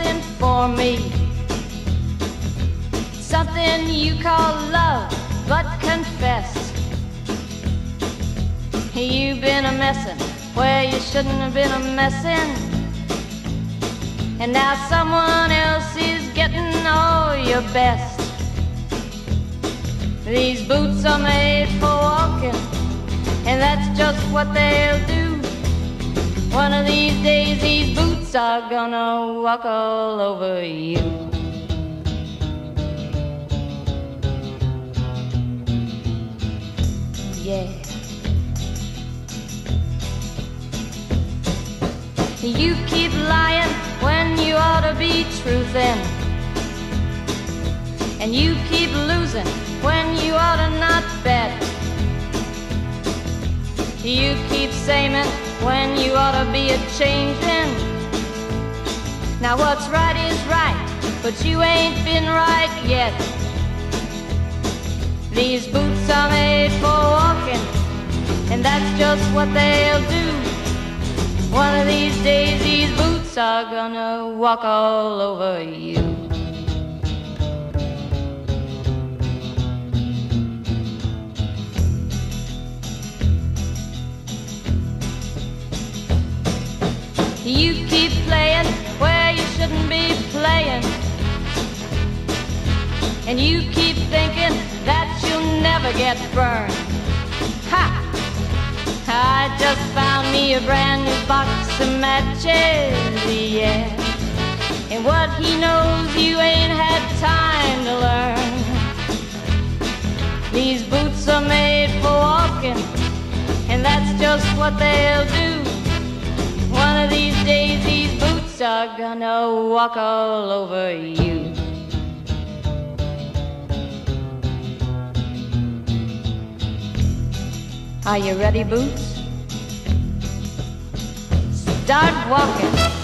something for me, something you call love, but confess you've been a messin' where you shouldn't have been a messin', and now someone else is getting all your best. These boots are made for walking, and that's just what they'll do. One of these days these boots are gonna walk all over you. Yeah. You keep lying when you ought to be truthin', and you keep losing when you ought to not bet. You keep saying when you ought to be a-changin'. Now what's right is right, but you ain't been right yet. These boots are made for walking, and that's just what they'll do. One of these days these boots are gonna walk all over you. You keep playing where you shouldn't be playing, and you keep thinking that you'll never get burned. Ha! I just found me a brand new box of matches, yeah. And what he knows you ain't had time to learn. These boots are made for walking, and that's just what they'll do. One of these days these boots are gonna walk all over you. Are you ready, Boots? Start walking.